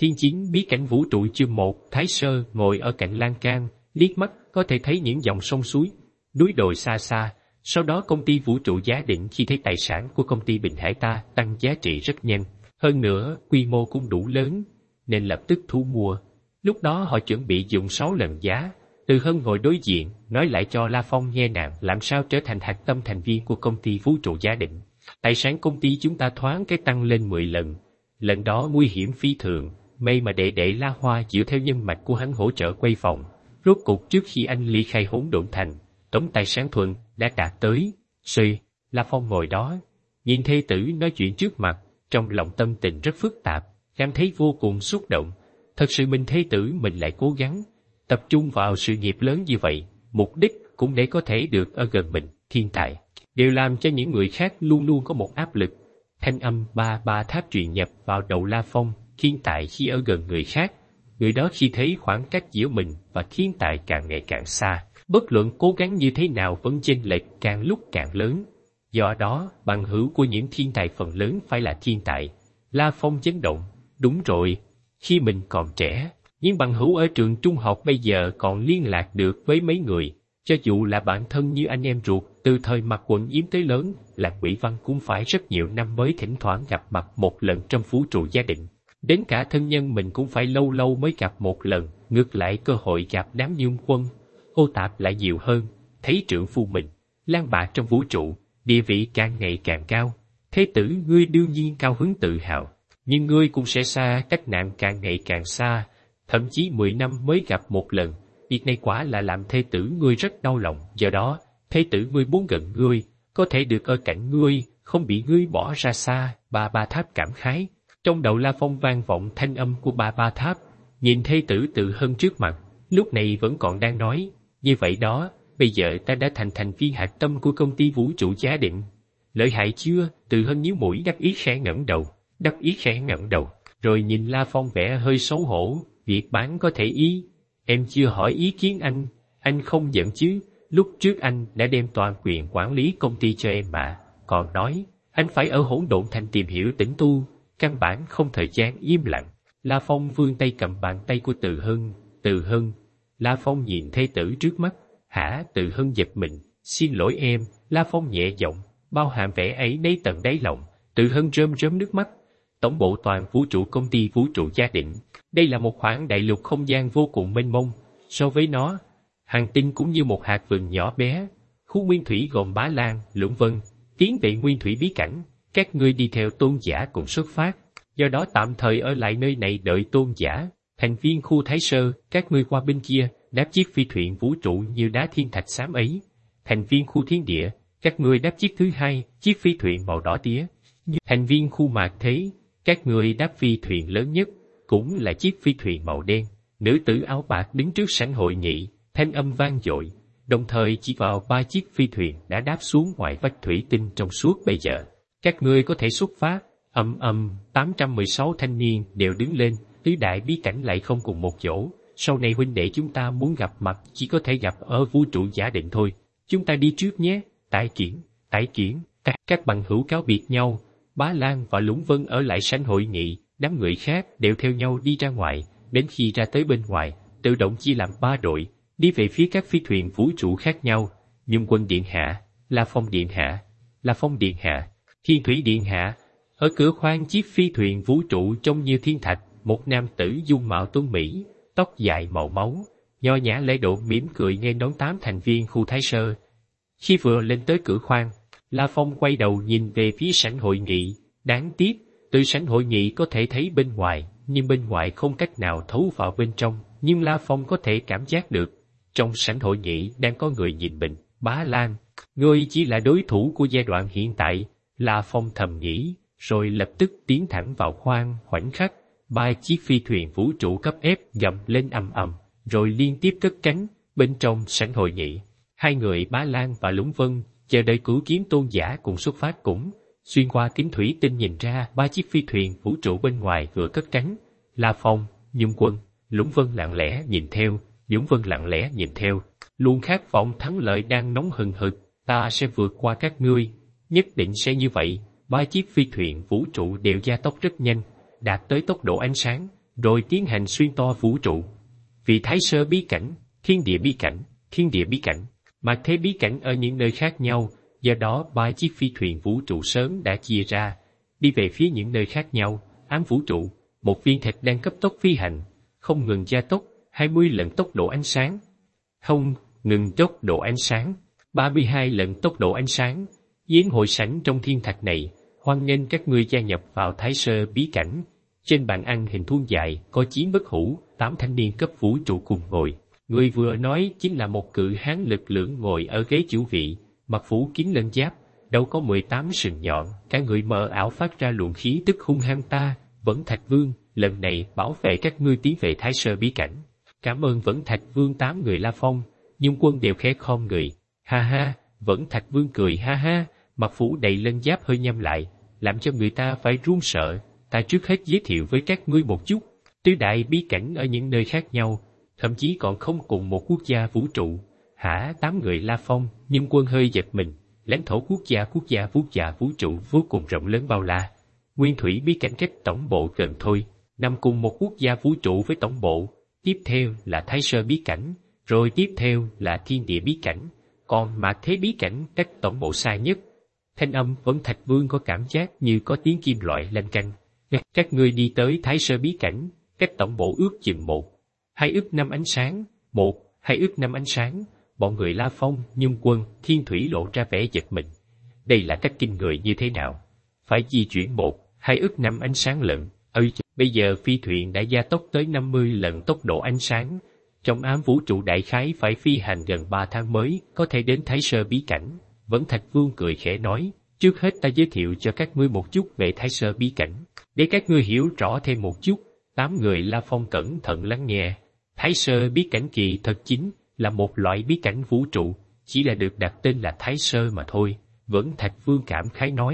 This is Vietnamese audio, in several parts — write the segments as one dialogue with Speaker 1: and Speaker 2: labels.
Speaker 1: Thiên chiến bí cảnh vũ trụ chương 1, Thái Sơ ngồi ở cạnh lan can, liếc mắt có thể thấy những dòng sông suối, núi đồi xa xa. Sau đó công ty vũ trụ Giá Định khi thấy tài sản của công ty Bình Hải ta tăng giá trị rất nhanh, hơn nữa quy mô cũng đủ lớn, nên lập tức thu mua. Lúc đó họ chuẩn bị dùng 6 lần giá. Từ Hân ngồi đối diện, nói lại cho La Phong nghe nàng làm sao trở thành hạch tâm thành viên của công ty vũ trụ Giá Định. Tài sản công ty chúng ta thoáng cái tăng lên 10 lần. Lần đó nguy hiểm phi thường, may mà đệ La Hoa dựa theo nhân mạch của hắn hỗ trợ quay vòng. Rốt cuộc trước khi anh ly khai Hỗn Độn Thành, tổng tài sản thuận đã đạt tới. La Phong ngồi đó, nhìn thê tử nói chuyện trước mặt, trong lòng tâm tình rất phức tạp, cảm thấy vô cùng xúc động. Thật sự mình thê tử mình lại cố gắng tập trung vào sự nghiệp lớn như vậy, mục đích cũng để có thể được ở gần mình. Thiên tài đều làm cho những người khác luôn luôn có một áp lực. Thanh âm ba tháp truyền nhập vào đầu La Phong. Thiên tài khi ở gần người khác, người đó khi thấy khoảng cách giữa mình và thiên tài càng ngày càng xa, bất luận cố gắng như thế nào vẫn chênh lệch càng lúc càng lớn. Do đó, bằng hữu của những thiên tài phần lớn phải là thiên tài. La Phong chấn động. Đúng rồi, khi mình còn trẻ, những bằng hữu ở trường trung học bây giờ còn liên lạc được với mấy người. Cho dù là bạn thân như anh em ruột, từ thời Mặc Quận Yếm tới lớn, Lạc Quỷ Văn cũng phải rất nhiều năm mới thỉnh thoảng gặp mặt một lần trong vũ trụ Gia Định. Đến cả thân nhân mình cũng phải lâu lâu mới gặp một lần, ngược lại cơ hội gặp đám nhung quân, ô tạp lại nhiều hơn. Thấy trượng phu mình, lang bạc trong vũ trụ, địa vị càng ngày càng cao. Thế tử ngươi đương nhiên cao hứng tự hào, nhưng ngươi cũng sẽ xa cách nạn càng ngày càng xa, thậm chí 10 năm mới gặp một lần. Việc này quả là làm thê tử ngươi rất đau lòng, do đó, thê tử ngươi muốn gần ngươi, có thể được ở cạnh ngươi, không bị ngươi bỏ ra xa. Ba tháp cảm khái. Trong đầu La Phong vang vọng thanh âm của ba tháp, nhìn thê tử Từ Hân trước mặt, lúc này vẫn còn đang nói, như vậy đó, bây giờ ta đã thành viên hạch tâm của công ty vũ trụ Giá Định. Lợi hại chưa? Từ Hân nhíu mũi đắc ý khẽ ngẩng đầu, rồi nhìn La Phong vẻ hơi xấu hổ, việc bán có thể ý. Em chưa hỏi ý kiến anh không giận chứ? Lúc trước anh đã đem toàn quyền quản lý công ty cho em mà, còn nói, anh phải ở Hỗn Độn Thành tìm hiểu tĩnh tu, căn bản không thời gian im lặng. La Phong vươn tay cầm bàn tay của Từ Hân. La Phong nhìn thê tử trước mắt. Hả? Từ Hân giật mình. Xin lỗi em. La Phong nhẹ giọng, bao hàm vẻ ấy nấy tận đáy lòng. Từ Hân rơm nước mắt. Tổng bộ toàn vũ trụ công ty vũ trụ Gia Định. Đây là một khoảng đại lục không gian vô cùng mênh mông. So với nó, hành tinh cũng như một hạt vườn nhỏ bé. Khu nguyên thủy gồm Bá Lan, Lũng Vân, tiến về nguyên thủy bí cảnh. Các ngươi đi theo tôn giả cùng xuất phát, do đó tạm thời ở lại nơi này đợi tôn giả. Thành viên khu Thái Sơ, các ngươi qua bên kia, đáp chiếc phi thuyền vũ trụ như đá thiên thạch xám ấy. Thành viên khu Thiên Địa, các ngươi đáp chiếc thứ hai, chiếc phi thuyền màu đỏ tía. Thành viên khu Mạt Thế, các ngươi đáp phi thuyền lớn nhất, cũng là chiếc phi thuyền màu đen. Nữ tử áo bạc đứng trước sảnh hội nghị, thanh âm vang dội, đồng thời chỉ vào 3 chiếc phi thuyền đã đáp xuống ngoài vách thủy tinh trong suốt bây giờ. Các ngươi có thể xuất phát. 816 thanh niên đều đứng lên. Tứ đại bí cảnh lại không cùng một chỗ. Sau này huynh đệ chúng ta muốn gặp mặt chỉ có thể gặp ở vũ trụ Giả Định thôi. Chúng ta đi trước nhé. Tái kiến. Các bằng hữu cáo biệt nhau. Bá Lan và Lũng Vân ở lại sảnh hội nghị. Đám người khác đều theo nhau đi ra ngoài. Đến khi ra tới bên ngoài, tự động chia làm 3 đội, đi về phía các phi thuyền vũ trụ khác nhau. Nhung Quân điện hạ, La Phong điện hạ, Thiên Thủy điện hạ. Ở cửa khoang chiếc phi thuyền vũ trụ trông như thiên thạch, một nam tử dung mạo tuấn mỹ, tóc dài màu máu, nho nhã lễ độ mỉm cười nghênh đón 8 thành viên khu Thái Sơ. Khi vừa lên tới cửa khoang, La Phong quay đầu nhìn về phía sảnh hội nghị. Đáng tiếc, từ sảnh hội nghị có thể thấy bên ngoài, nhưng bên ngoài không cách nào thấu vào bên trong. Nhưng La Phong có thể cảm giác được, trong sảnh hội nghị đang có người nhìn mình. Bá Lan, ngươi chỉ là đối thủ của giai đoạn hiện tại. La Phong thầm nghĩ, rồi lập tức tiến thẳng vào khoang. Khoảnh khắc, 3 chiếc phi thuyền vũ trụ cấp ép gầm lên ầm ầm, rồi liên tiếp cất cánh. Bên trong sảnh hội nghị, 2 người Bá Lan và Lũng Vân chờ đợi Cửu Kiếm tôn giả cùng xuất phát cũng xuyên qua kính thủy tinh nhìn ra 3 chiếc phi thuyền vũ trụ bên ngoài vừa cất cánh. La Phong, Nhung Quân, Lũng Vân lặng lẽ nhìn theo, luôn khát vọng thắng lợi đang nóng hừng hực. Ta sẽ vượt qua các ngươi, nhất định sẽ như vậy. 3 chiếc phi thuyền vũ trụ đều gia tốc rất nhanh, đạt tới tốc độ ánh sáng. rồi tiến hành xuyên toa vũ trụ. Vì Thái Sơ bí cảnh, thiên địa bí cảnh, mạt thế bí cảnh ở những nơi khác nhau, do đó 3 chiếc phi thuyền vũ trụ sớm đã chia ra, đi về phía những nơi khác nhau. Ám vũ trụ, một viên thịt đang cấp tốc phi hành, không ngừng gia tốc 20 lần tốc độ ánh sáng. Không ngừng tốc độ ánh sáng, 32 lần tốc độ ánh sáng. Giếng hội sảnh trong thiên thạch này, hoan nghênh các ngươi gia nhập vào Thái Sơ bí cảnh. Trên bàn ăn hình thuôn dài có Chiến Bất Hủ, 8 thanh niên cấp vũ trụ cùng ngồi. Người vừa nói chính là một cự hán lực lưỡng ngồi ở ghế chủ vị, mặc phủ kín lân giáp, đầu có 18 sừng nhọn, cả người mờ ảo phát ra luồng khí tức hung hăng. Ta, Vẫn Thạch Vương, lần này bảo vệ các ngươi tiến về Thái Sơ bí cảnh. Cảm ơn Vẫn Thạch Vương. 8 người La Phong, Nhung Quân đều khẽ khom người. Ha ha, Vẫn Thạch Vương cười ha ha, mặt phủ đầy lân giáp hơi nhăm lại, làm cho người ta phải run sợ. Ta trước hết giới thiệu với các ngươi một chút, tứ đại bí cảnh ở những nơi khác nhau, thậm chí còn không cùng một quốc gia vũ trụ. Hả? 8 người La Phong, Nhung Quân hơi giật mình. Lãnh thổ quốc gia vũ trụ vô cùng rộng lớn bao la. Nguyên thủy bí cảnh cách tổng bộ gần thôi, nằm cùng một quốc gia vũ trụ với tổng bộ. Tiếp theo là Thái Sơ bí cảnh, rồi tiếp theo là thiên địa bí cảnh, còn mạt thế bí cảnh cách tổng bộ xa nhất. Thanh âm Vẫn Thạch Vương có cảm giác như có tiếng kim loại lanh canh. Các ngươi đi tới Thái Sơ bí cảnh, cách tổng bộ ước chừng 1-2 ức năm ánh sáng. 1-2 ức năm ánh sáng. Bọn người La Phong, Nhung Quân, Thiên Thủy lộ ra vẻ giật mình. Đây là cách kinh người như thế nào? Phải di chuyển 1-2 ức năm ánh sáng lận. Bây giờ phi thuyền đã gia tốc tới 50 lần tốc độ ánh sáng. Trong ám vũ trụ đại khái phải phi hành gần 3 tháng mới có thể đến Thái Sơ bí cảnh. Vẫn Thạch Vương cười khẽ nói, trước hết ta giới thiệu cho các ngươi một chút về Thái Sơ bí cảnh, để các ngươi hiểu rõ thêm một chút. 8 người La Phong cẩn thận lắng nghe. Thái Sơ bí cảnh kỳ thật chính là một loại bí cảnh vũ trụ, chỉ là được đặt tên là Thái Sơ mà thôi. Vẫn Thạch Vương cảm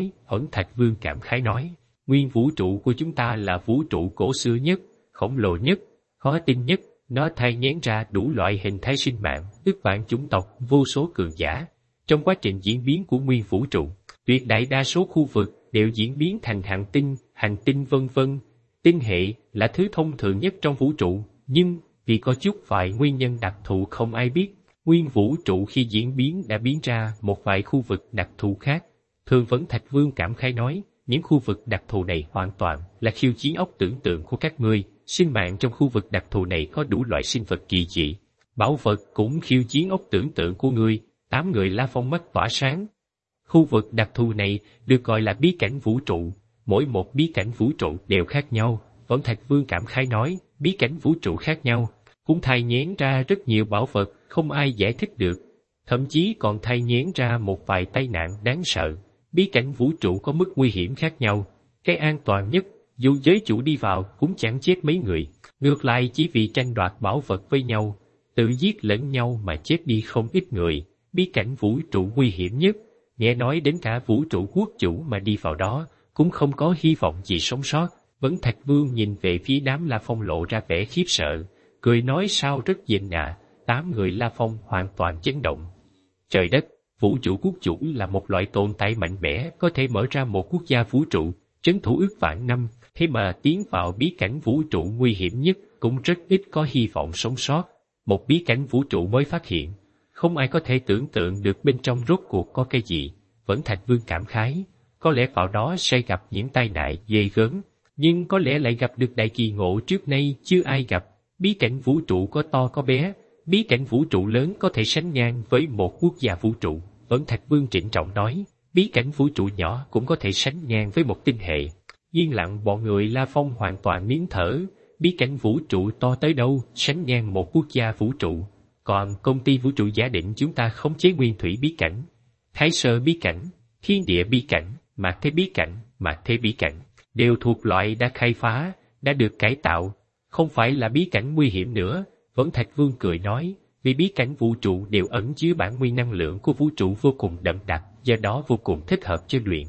Speaker 1: khái nói, nguyên vũ trụ của chúng ta là vũ trụ cổ xưa nhất, khổng lồ nhất, khó tin nhất. Nó thai nghén ra đủ loại hình thái sinh mạng, ức vạn chủng tộc, vô số cường giả. Trong quá trình diễn biến của nguyên vũ trụ, tuyệt đại đa số khu vực đều diễn biến thành hành tinh vân vân. Tinh hệ là thứ thông thường nhất trong vũ trụ, nhưng vì có chút vài nguyên nhân đặc thù không ai biết, nguyên vũ trụ khi diễn biến đã biến ra một vài khu vực đặc thù khác. Thường Vẫn Thạch Vương cảm khái nói, những khu vực đặc thù này hoàn toàn là khiêu chiến óc tưởng tượng của các ngươi. Sinh mạng trong khu vực đặc thù này có đủ loại sinh vật kỳ dị, bảo vật cũng khiêu chiến óc tưởng tượng của ngươi. 8 người La Phong mắt tỏa sáng. Khu vực đặc thù này được gọi là bí cảnh vũ trụ, mỗi một bí cảnh vũ trụ đều khác nhau. Vẫn Thạch Vương cảm khái nói, bí cảnh vũ trụ khác nhau cũng thai nghén ra rất nhiều bảo vật không ai giải thích được, thậm chí còn thai nghén ra một vài tai nạn đáng sợ. Bí cảnh vũ trụ có mức nguy hiểm khác nhau, cái an toàn nhất dù giới chủ đi vào cũng chẳng chết mấy người, ngược lại chỉ vì tranh đoạt bảo vật với nhau, tự giết lẫn nhau mà chết đi không ít người. Bí cảnh vũ trụ nguy hiểm nhất, nghe nói đến cả vũ trụ quốc chủ mà đi vào đó cũng không có hy vọng gì sống sót. Vẫn Thạch Vương nhìn về phía đám La Phong lộ ra vẻ khiếp sợ, cười nói sao rất dịnh ạ. 8 người La Phong hoàn toàn chấn động. Trời đất, vũ trụ quốc chủ là một loại tồn tại mạnh mẽ có thể mở ra một quốc gia vũ trụ, trấn thủ ước vạn năm, thế mà tiến vào bí cảnh vũ trụ nguy hiểm nhất cũng rất ít có hy vọng sống sót. Một bí cảnh vũ trụ mới phát hiện, không ai có thể tưởng tượng được bên trong rốt cuộc có cái gì. Vẫn Thạch Vương cảm khái, có lẽ vào đó sẽ gặp những tai nạn ghê gớm, nhưng có lẽ lại gặp được đại kỳ ngộ trước nay chưa ai gặp. Bí cảnh vũ trụ có to có bé, bí cảnh vũ trụ lớn có thể sánh ngang với một quốc gia vũ trụ. Vẫn Thạch Vương trịnh trọng nói, bí cảnh vũ trụ nhỏ cũng có thể sánh ngang với một tinh hệ. Yên lặng bọn người La Phong hoàn toàn nín thở. Bí cảnh vũ trụ to tới đâu sánh ngang một quốc gia vũ trụ. Còn công ty vũ trụ giả định chúng ta khống chế nguyên thủy bí cảnh, Thái Sơ bí cảnh, thiên địa bí cảnh, mạt thế bí cảnh đều thuộc loại đã khai phá, đã được cải tạo, không phải là bí cảnh nguy hiểm nữa. Vẫn Thạch Vương cười nói, vì bí cảnh vũ trụ đều ẩn chứa bản nguyên năng lượng của vũ trụ vô cùng đậm đặc, do đó vô cùng thích hợp cho luyện.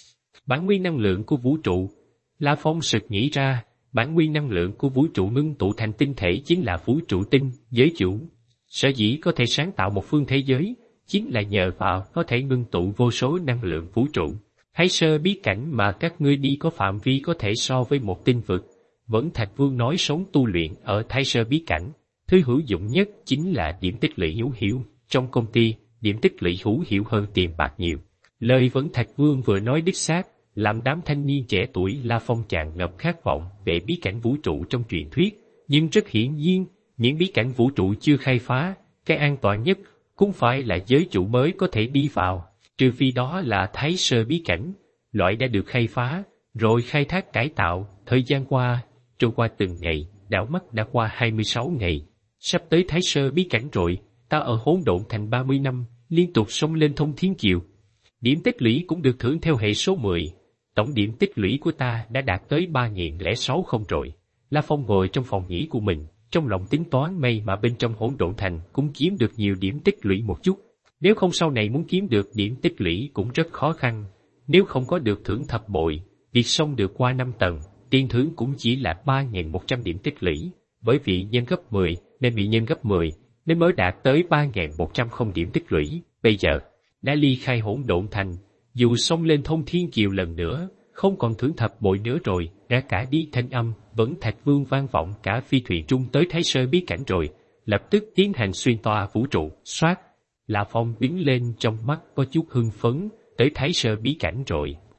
Speaker 1: Bản nguyên năng lượng của vũ trụ, La Phong sực nghĩ ra, bản nguyên năng lượng của vũ trụ ngưng tụ thành tinh thể chính là vũ trụ tinh. Giới chủ sở dĩ có thể sáng tạo một phương thế giới, chính là nhờ vào có thể ngưng tụ vô số năng lượng vũ trụ. Thái Sơ bí cảnh mà các ngươi đi có phạm vi có thể so với một tinh vực, Vẫn Thạch Vương nói sống tu luyện ở Thái Sơ bí cảnh, thứ hữu dụng nhất chính là điểm tích lũy hữu hiệu. Trong công ty, điểm tích lũy hữu hiệu hơn tiền bạc nhiều. Lời Vẫn Thạch Vương vừa nói đích xác, làm đám thanh niên trẻ tuổi La Phong tràn ngập khát vọng về bí cảnh vũ trụ trong truyền thuyết. Nhưng rất hiển nhiên, những bí cảnh vũ trụ chưa khai phá, cái an toàn nhất cũng phải là giới chủ mới có thể đi vào, trừ phi đó là Thái Sơ bí cảnh, loại đã được khai phá, rồi khai thác cải tạo. Thời gian qua, trôi qua từng ngày, đảo mắt đã qua 26 ngày. Sắp tới Thái Sơ bí cảnh rồi, ta ở Hỗn Độn Thành 30 năm, liên tục xông lên Thông Thiên Kiều. Điểm tích lũy cũng được thưởng theo hệ số 10. Tổng điểm tích lũy của ta đã đạt tới 3060 rồi. La Phong ngồi trong phòng nghỉ của mình, trong lòng tính toán may mà bên trong Hỗn Độn Thành cũng kiếm được nhiều điểm tích lũy một chút. Nếu không sau này muốn kiếm được điểm tích lũy cũng rất khó khăn. Nếu không có được thưởng thập bội, việc xông được qua 5 tầng, tiền thưởng cũng chỉ là 3100 điểm tích lũy. Bởi vì nhân gấp 10 nên bị nhân gấp 10, nên mới đạt tới 3100 điểm tích lũy. Bây giờ, đã ly khai Hỗn Độn Thành, dù xông lên Thông Thiên Kiều lần nữa, không còn thưởng thập bội nữa rồi. Đã cả đi thanh âm Vẫn Thạch Vương vang vọng cả phi thuyền trung tới Thái Sơ bí cảnh rồi, lập tức tiến hành xuyên toa vũ trụ. Soát, La Phong đứng lên, trong mắt có chút hưng phấn, tới Thái Sơ bí cảnh rồi.